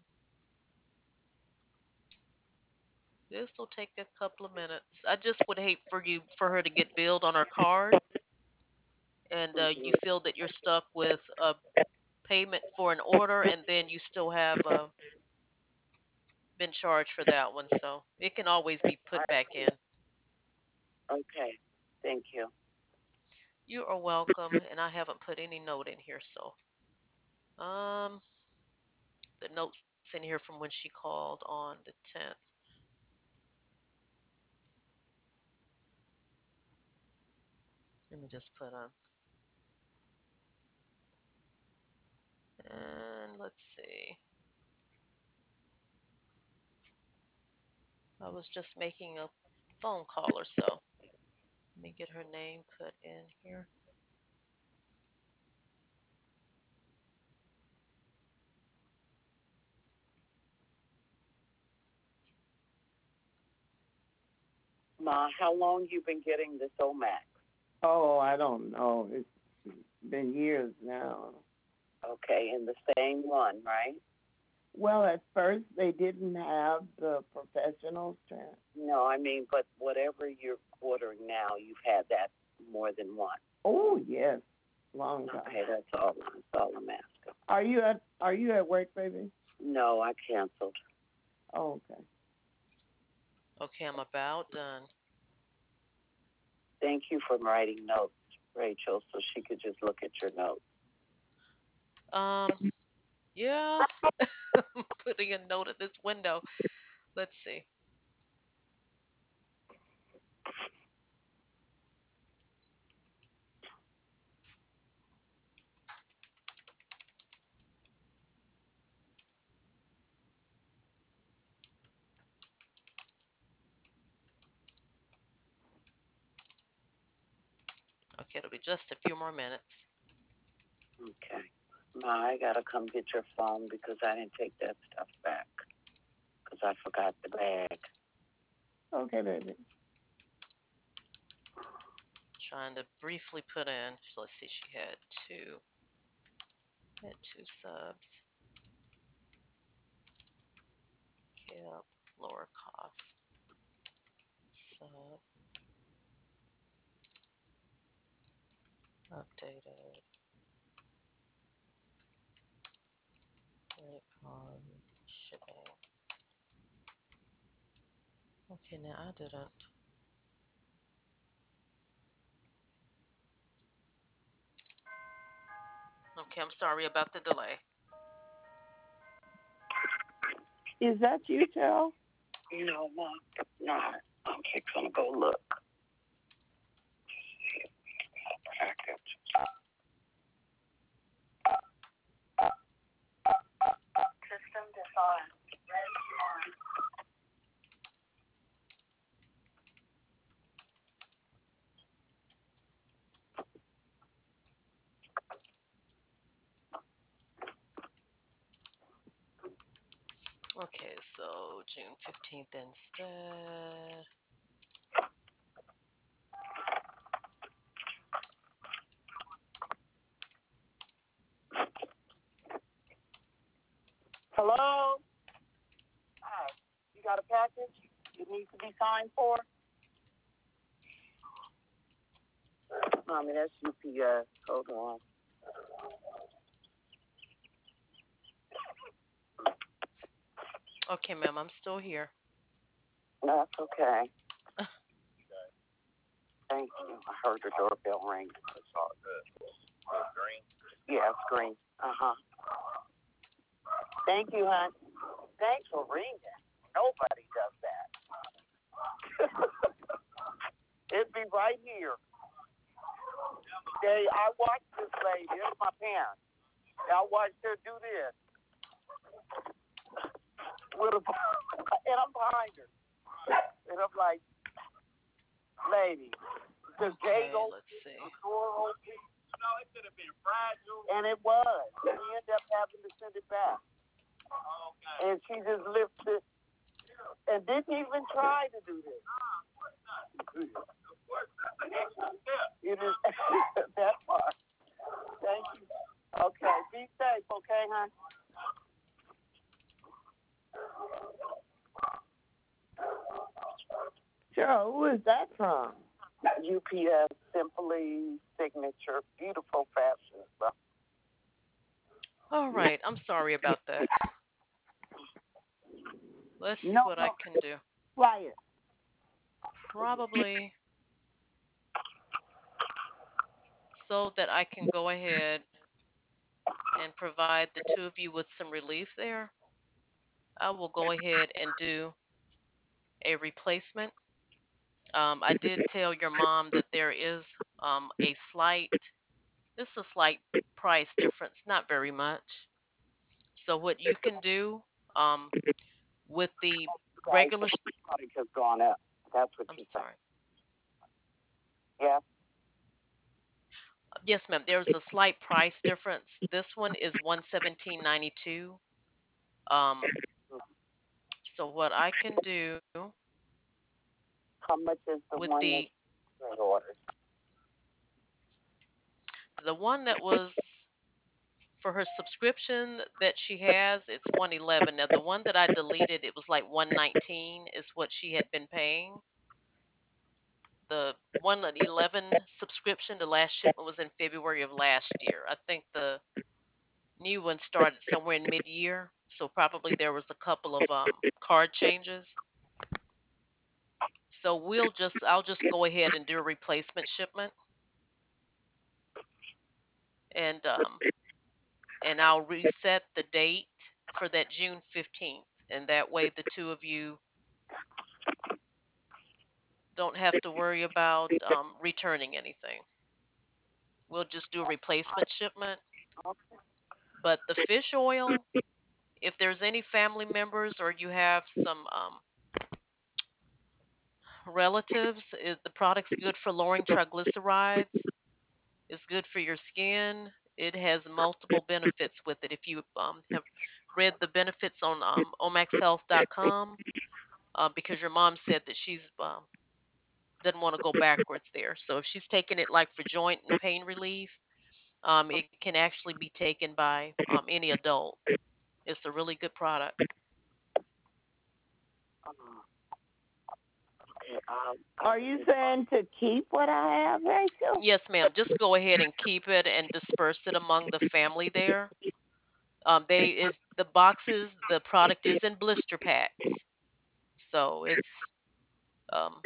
Speaker 2: this will take a couple of minutes. I just would hate for you for her to get billed on her card, and uh, you
Speaker 4: Mhm.
Speaker 2: feel that you're stuck with a payment for an order, and then you still have uh, been charged for that one. So it can always be
Speaker 4: I,
Speaker 2: put back in.
Speaker 4: okay. Thank you.
Speaker 2: You are welcome, and I haven't put any note in here, so um, the notes in here from when she called on the tenth. Let me just put on. And let's see. I was just making a phone call or so. Let me get her name put in here.
Speaker 4: Ma, how long you been getting this Omax?
Speaker 3: Oh, I don't know. It's been years now.
Speaker 4: Okay, and the same one, right?
Speaker 3: Well, at first they didn't have the professional strength.
Speaker 4: No, I mean, but whatever you're ordering now, you've had that more than once.
Speaker 3: Oh yes, long time.
Speaker 4: Okay, that's all. That's all I'm asking.
Speaker 3: Are you at Are you at work, baby?
Speaker 4: No, I canceled.
Speaker 3: Oh, okay.
Speaker 2: Okay, I'm about done.
Speaker 4: Thank you for writing notes, Rachel, so she could just look at your notes.
Speaker 2: Um, yeah, putting a note at this window. Let's see. Okay, it'll be just a few more minutes.
Speaker 4: Okay. Ma, I gotta come get your phone because I didn't take that stuff back because I forgot the bag.
Speaker 3: Okay, baby.
Speaker 2: Trying to briefly put in. So let's see. She had two. Had two subs. Yep. Lower cost. Sub. Updated. Credit card. Shipping. Okay, now I didn't. Okay, I'm sorry about the delay.
Speaker 3: Is that you, Cheryl?
Speaker 4: No, Ma. No, I'm fixing to go look. Package. System disarmed. Ready on.
Speaker 2: Okay, so June fifteenth instead.
Speaker 4: Hello? Hi. You got a package it needs to be signed for? Mommy, that's U P S. Hold on.
Speaker 2: Okay, ma'am, I'm still here.
Speaker 4: That's okay. Thank you. I heard the doorbell ring. It's all good. It's green? Yeah, it's green. Uh-huh. Thank you, hon. Thanks for ringing. Nobody does that. It'd be right here. They, I watched this lady. It's my parents. I watched her do this with a, and I'm behind her, and I'm like, lady, the
Speaker 2: Okay,
Speaker 4: gate open,
Speaker 2: let's see.
Speaker 4: the door open. No, it could have been fragile. And it was. We ended up having to send it back. Okay. And she just lifted and didn't even try to do this. It is that part. Thank you. Okay, be safe, okay, hon?
Speaker 3: Cheryl, who is that from?
Speaker 4: U P S Simply Signature, beautiful fashion. So,
Speaker 2: All right, I'm sorry about that. Let's see
Speaker 3: No,
Speaker 2: what
Speaker 3: no,
Speaker 2: I can do.
Speaker 3: fly it.
Speaker 2: Probably so that I can go ahead and provide the two of you with some relief there. I will go ahead and do a replacement. Um, I did tell your mom that there is um, a slight, just a slight price difference, not very much. So what you can do um, with the
Speaker 4: guys,
Speaker 2: regular,
Speaker 4: the product has gone up. That's what
Speaker 2: I'm
Speaker 4: you said.
Speaker 2: sorry.
Speaker 4: Yeah.
Speaker 2: Yes, ma'am. There's a slight price difference. This one is one seventeen ninety two. Um, so what I can do
Speaker 4: How much is the
Speaker 2: with
Speaker 4: one that
Speaker 2: the
Speaker 4: you ordered?
Speaker 2: the one that was For her subscription that she has, it's one eleven. Now the one that I deleted, it was like one nineteen is what she had been paying. The one eleven subscription, the last shipment was in February of last year. I think the new one started somewhere in mid-year, so probably there was a couple of um, card changes. So we'll just I'll just go ahead and do a replacement shipment, and um, and I'll reset the date for that June fifteenth, and that way the two of you don't have to worry about um, returning anything. We'll just do a replacement shipment. But the fish oil, if there's any family members or you have some um, relatives, it, the product's good for lowering triglycerides. It's good for your skin. It has multiple benefits with it. If you um, have read the benefits on um, omax health dot com, uh, because your mom said that she's um, doesn't want to go backwards there. So if she's taking it like for joint and pain relief, um, it can actually be taken by um, any adult. It's a really good product.
Speaker 4: Okay. Um,
Speaker 3: Are you saying to keep what I have, Rachel?
Speaker 2: Yes, ma'am. Just go ahead and keep it and disperse it among the family there. Um, they is the boxes. The product is in blister packs, so it's um,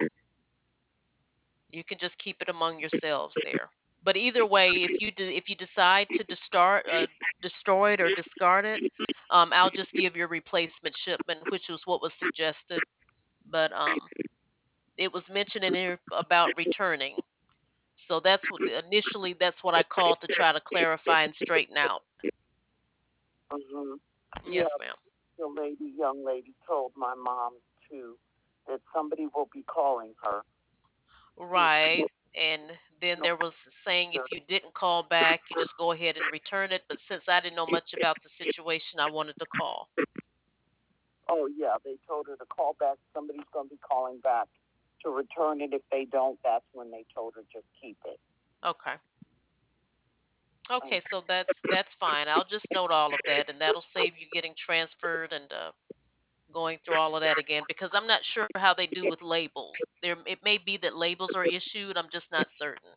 Speaker 2: you can just keep it among yourselves there. But either way, if you de- if you decide to discard uh, destroy it or discard it, um, I'll just give you a replacement shipment, which was what was suggested. But um, it was mentioned in here about returning. So that's what initially that's what I called to try to clarify and straighten out.
Speaker 4: hmm Yeah,
Speaker 2: Yes, ma'am.
Speaker 4: the lady, young lady, told my mom too that somebody will be calling her. To,
Speaker 2: Right. And then there was saying if you didn't call back, you just go ahead and return it. But since I didn't know much about the situation, I wanted to call.
Speaker 4: oh yeah, they told her to call back. Somebody's going to be calling back to return it. If they don't, that's when they told her just keep it.
Speaker 2: Okay.
Speaker 4: Um,
Speaker 2: Okay, so that's that's fine. I'll just note all of that, and that'll save you getting transferred and uh, going through all of that again. Because I'm not sure how they do with labels. There, it may be that labels are issued. I'm just not certain.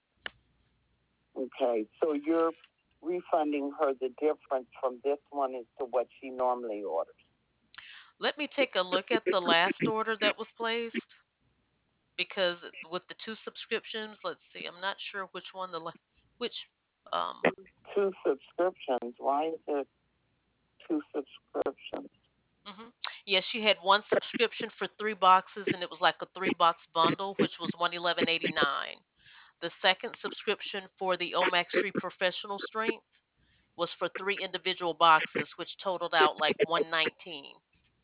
Speaker 4: okay, so you're refunding her the difference from this one as to what she normally orders.
Speaker 2: Let me take a look at the last order that was placed because with the two subscriptions, let's see. I'm not sure which one the la- which um
Speaker 4: Two subscriptions. Why is it two subscriptions?
Speaker 2: hmm Yeah, she had one subscription for three boxes, and it was like a three box bundle, which was one eleven eighty nine. The second subscription for the Omax three Professional Strength was for three individual boxes, which totaled out like one nineteen.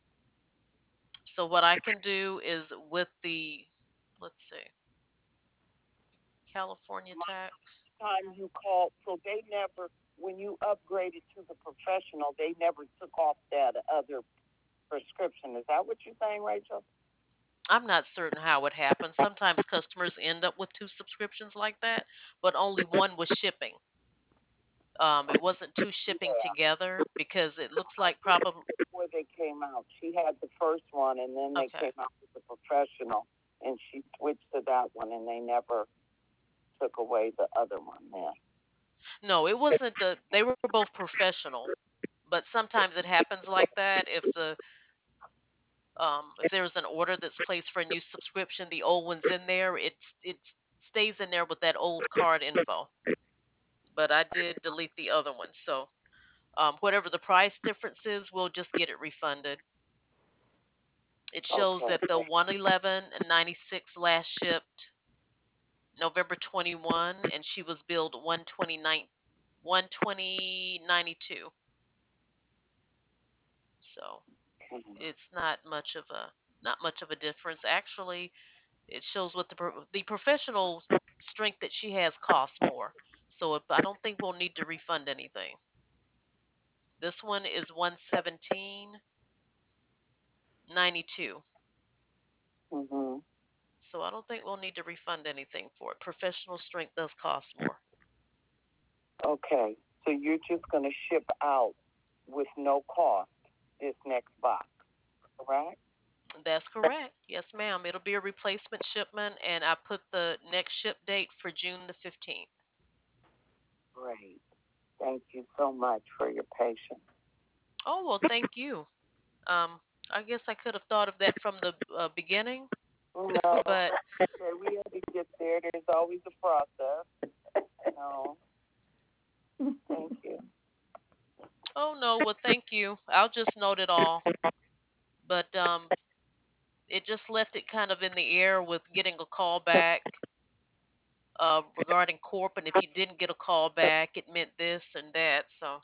Speaker 2: So what I can do is with the, let's see, California tax.
Speaker 4: Time you call, so they never, when you upgraded to the professional, they never took off that other prescription. Is that what you're saying, Rachel?
Speaker 2: I'm not certain how it happens. Sometimes customers end up with two subscriptions like that, but only one was shipping. Um, it wasn't two shipping
Speaker 4: Yeah.
Speaker 2: together because it looks
Speaker 4: I
Speaker 2: like
Speaker 4: did
Speaker 2: probably
Speaker 4: before they came out. She had the first one, and then they
Speaker 2: okay.
Speaker 4: came out with the professional, and she switched to that one, and they never took away the other one. Then.
Speaker 2: No, it wasn't the they were both professional, but sometimes it happens like that if the um if there's an order that's placed for a new subscription, the old one's in there, it's it stays in there with that old card info. But I did delete the other one. So, um whatever the price difference is, we'll just get it refunded. It shows
Speaker 4: Okay.
Speaker 2: that the one eleven ninety-six last shipped November twenty-first and she was billed one twenty-nine one twenty ninety-two. So, it's not much of a not much of a difference. Actually, it shows what the pro- the professional strength that she has costs more. So if, I don't think we'll need to refund anything. This one is one seventeen ninety-two.
Speaker 4: Mhm.
Speaker 2: So I don't think we'll need to refund anything for it. Professional strength does cost more.
Speaker 4: Okay. So you're just going to ship out with no cost this next box, correct?
Speaker 2: That's correct. Yes, ma'am. It'll be a replacement shipment, and I put the next ship date for June the fifteenth.
Speaker 4: Great. Thank you so much for your patience.
Speaker 2: Oh, well, thank you. Um, I guess I could have thought of that from the uh, beginning,
Speaker 4: No,
Speaker 2: but
Speaker 4: okay, we had to get there. There's always a process. No, thank you.
Speaker 2: oh no, well, thank you. I'll just note it all. But um, it just left it kind of in the air with getting a call back uh, regarding Corp, and if you didn't get a call back, it meant this and that. So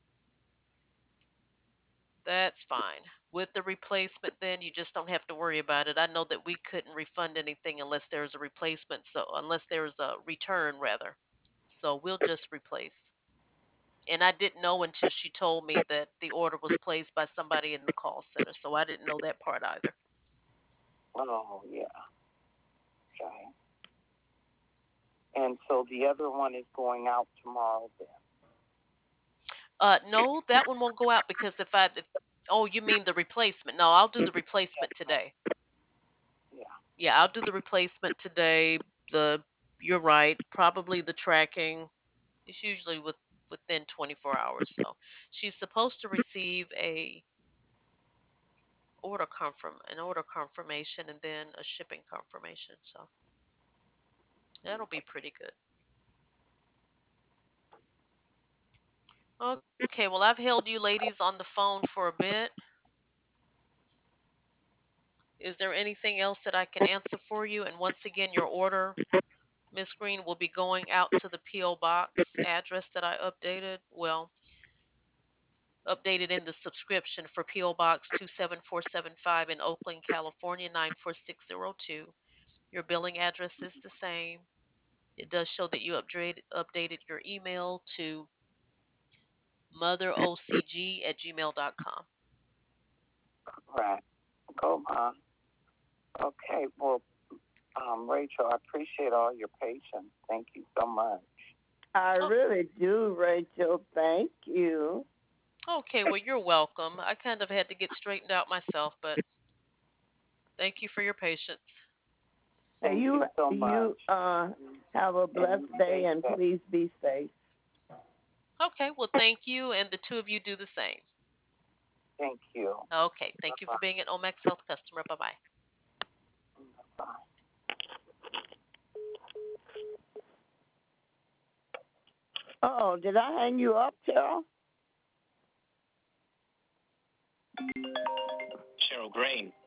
Speaker 2: that's fine. With the replacement, then you just don't have to worry about it. I know that we couldn't refund anything unless there's a replacement, so unless there's a return rather. So we'll just replace. And I didn't know until she told me that the order was placed by somebody in the call center, so I didn't know that part either.
Speaker 4: Oh, yeah. Okay. And so the other one is going out tomorrow then?
Speaker 2: Uh, no, that one won't go out because if I, if, oh, you mean the replacement? No, I'll do the replacement today.
Speaker 4: Yeah.
Speaker 2: Yeah, I'll do the replacement today. The, you're right, probably the tracking is usually with within twenty-four hours. So she's supposed to receive a order confirm an order confirmation and then a shipping confirmation. So that'll be pretty good. Okay, well, I've held you ladies on the phone for a bit. Is there anything else that I can answer for you? And once again, your order, Miss Green, will be going out to the P O box address that I updated. Well, updated in the subscription for P O Box two seven four seven five in Oakland, California nine four six zero two. Your billing address is the same. It does show that you upgrade, updated your email to motherocg at gmail dot com.
Speaker 4: Right. Go, Mom. Okay, well, um, Rachel, I appreciate all your patience. Thank you so much.
Speaker 3: I
Speaker 2: Oh,
Speaker 3: really do, Rachel. Thank you.
Speaker 2: okay, well, you're welcome. I kind of had to get straightened out myself, but thank you for your patience.
Speaker 3: Hey,
Speaker 4: Thank
Speaker 3: you
Speaker 4: you so much.
Speaker 3: you uh have a blessed day and please be safe.
Speaker 2: Okay, well, thank you, and the two of you do the same.
Speaker 4: Thank you.
Speaker 2: Okay, thank you for being an Omax Health customer. Bye bye.
Speaker 4: Bye.
Speaker 3: Oh, did I hang you up, Cheryl?
Speaker 5: Cheryl Grain.